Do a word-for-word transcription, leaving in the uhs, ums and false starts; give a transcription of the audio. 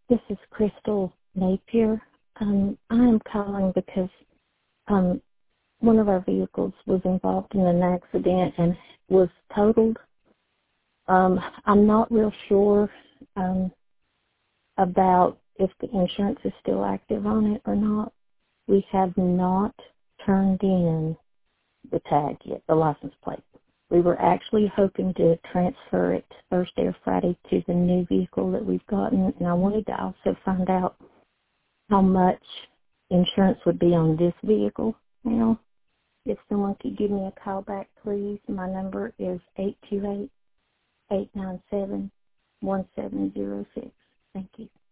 This is Crystal Napier. Um, I am calling because um, one of our vehicles was involved in an accident and was totaled. Um, I'm not real sure um, about if the insurance is still active on it or not. We have not turned in the tag yet, the license plate. We were actually hoping to transfer it Thursday or Friday to the new vehicle that we've gotten, and I wanted to also find out how much insurance would be on this vehicle now. If someone could give me a call back, please. My number is eight two eight, eight nine seven, one seven zero six. Thank you.